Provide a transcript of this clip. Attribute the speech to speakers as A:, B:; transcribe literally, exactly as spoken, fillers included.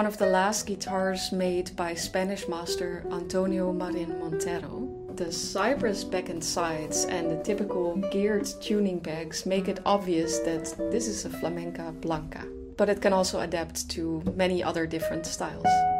A: one of the last guitars made by Spanish master Antonio Marin Montero. The cypress back and sides and the typical geared tuning pegs make it obvious that this is a Flamenca Blanca, but it can also adapt to many other different styles.